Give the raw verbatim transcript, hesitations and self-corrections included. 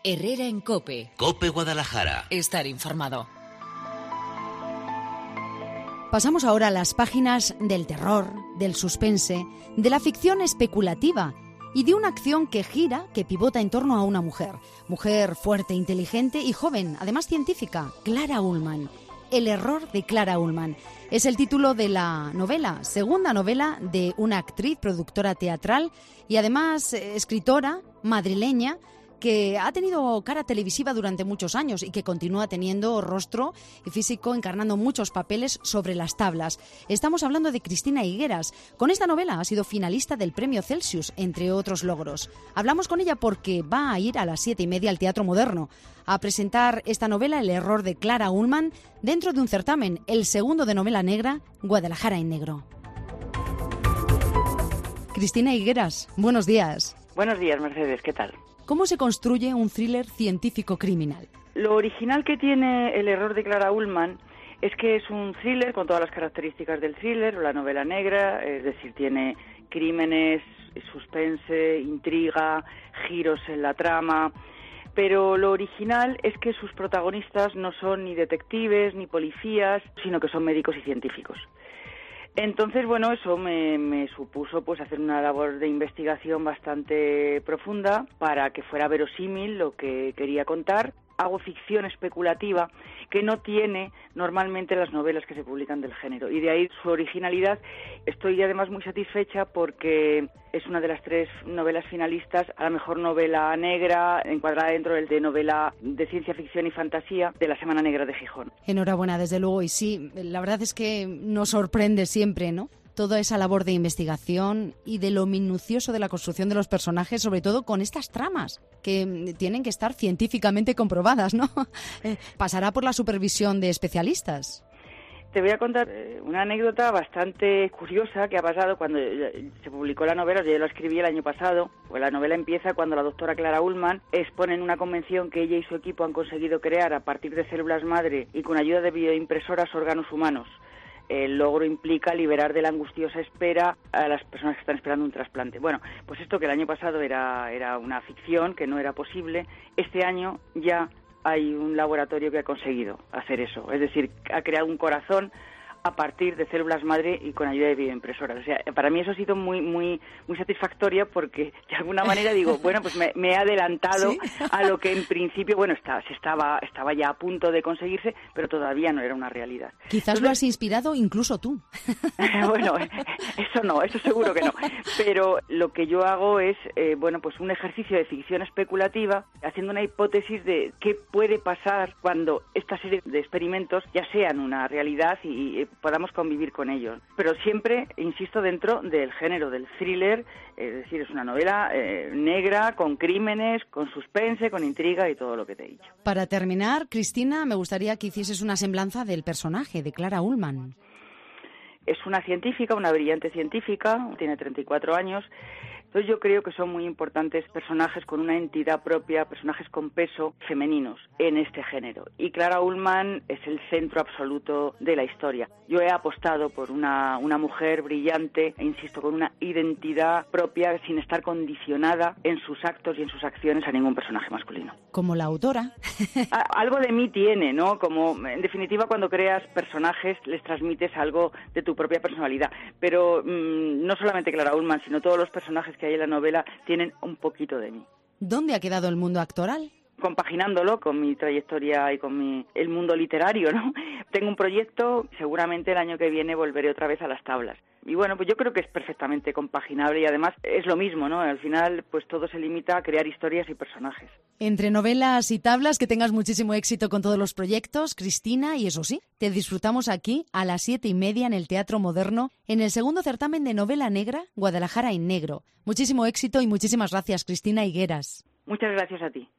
Herrera en COPE. COPE Guadalajara. Estar informado. Pasamos ahora a las páginas del terror, del suspense, de la ficción especulativa y de una acción que gira, que pivota en torno a una mujer. Mujer fuerte, inteligente y joven, además científica, Clara Ullman. El error de Clara Ullman. Es el título de la novela, segunda novela de una actriz, productora teatral y además eh, escritora madrileña, que ha tenido cara televisiva durante muchos años y que continúa teniendo rostro y físico encarnando muchos papeles sobre las tablas. Estamos hablando de Cristina Higueras. Con esta novela ha sido finalista del Premio Celsius, entre otros logros. Hablamos con ella porque va a ir a las siete y media al Teatro Moderno a presentar esta novela, El error de Clara Ullman, dentro de un certamen, el segundo de novela negra, Guadalajara en negro. Cristina Higueras, buenos días. Buenos días, Mercedes, ¿qué tal? ¿Cómo se construye un thriller científico-criminal? Lo original que tiene El error de Clara Ullman es que es un thriller con todas las características del thriller o la novela negra, es decir, tiene crímenes, suspense, intriga, giros en la trama, pero lo original es que sus protagonistas no son ni detectives ni policías, sino que son médicos y científicos. Entonces, bueno, eso me, me supuso pues hacer una labor de investigación bastante profunda para que fuera verosímil lo que quería contar. Hago ficción especulativa que no tiene normalmente las novelas que se publican del género, y de ahí su originalidad. Estoy además muy satisfecha porque es una de las tres novelas finalistas a la mejor novela negra, encuadrada dentro del de novela de ciencia ficción y fantasía de la Semana Negra de Gijón. Enhorabuena, desde luego, y sí, la verdad es que nos sorprende siempre, ¿no?, toda esa labor de investigación y de lo minucioso de la construcción de los personajes, sobre todo con estas tramas que tienen que estar científicamente comprobadas, ¿no? Eh, pasará por la supervisión de especialistas. Te voy a contar una anécdota bastante curiosa que ha pasado cuando se publicó la novela. Yo la escribí el año pasado. Pues la novela empieza cuando la doctora Clara Ullman expone en una convención que ella y su equipo han conseguido crear a partir de células madre y con ayuda de bioimpresoras órganos humanos. El logro implica liberar de la angustiosa espera a las personas que están esperando un trasplante. Bueno, pues esto que el año pasado era, era una ficción, que no era posible, este año ya hay un laboratorio que ha conseguido hacer eso. Es decir, ha creado un corazón a partir de células madre y con ayuda de bioimpresoras. O sea, para mí eso ha sido muy muy muy satisfactoria porque de alguna manera digo, bueno, pues me, me he adelantado ¿Sí? a lo que en principio, bueno, está, se estaba estaba ya a punto de conseguirse, pero todavía no era una realidad. Quizás Entonces, lo has inspirado incluso tú. Bueno, eso no, eso seguro que no. Pero lo que yo hago es, eh, bueno, pues un ejercicio de ficción especulativa, haciendo una hipótesis de qué puede pasar cuando esta serie de experimentos ya sean una realidad y, y podamos convivir con ellos. Pero siempre, insisto, dentro del género del thriller, es decir, es una novela eh, negra, con crímenes, con suspense, con intriga y todo lo que te he dicho. Para terminar, Cristina, me gustaría que hicieses una semblanza del personaje de Clara Ullman. Es una científica, una brillante científica, tiene treinta y cuatro años. Entonces yo creo que son muy importantes personajes con una entidad propia, personajes con peso femeninos en este género. Y Clara Ullman es el centro absoluto de la historia. Yo he apostado por una, una mujer brillante, e insisto, con una identidad propia, sin estar condicionada en sus actos y en sus acciones a ningún personaje masculino. Como la autora. Algo de mí tiene, ¿no? Como, en definitiva, cuando creas personajes, les transmites algo de tu propia personalidad. Pero mmm, no solamente Clara Ullman, sino todos los personajes que hay en la novela tienen un poquito de mí. ¿Dónde ha quedado el mundo actoral? Compaginándolo con mi trayectoria y con mi, el mundo literario, ¿no? Tengo un proyecto, seguramente el año que viene volveré otra vez a las tablas. Y bueno, pues yo creo que es perfectamente compaginable y además es lo mismo, ¿no? Al final, pues todo se limita a crear historias y personajes. Entre novelas y tablas, que tengas muchísimo éxito con todos los proyectos, Cristina, y eso sí, te disfrutamos aquí a las siete y media en el Teatro Moderno, en el segundo certamen de novela negra, Guadalajara en negro. Muchísimo éxito y muchísimas gracias, Cristina Higueras. Muchas gracias a ti.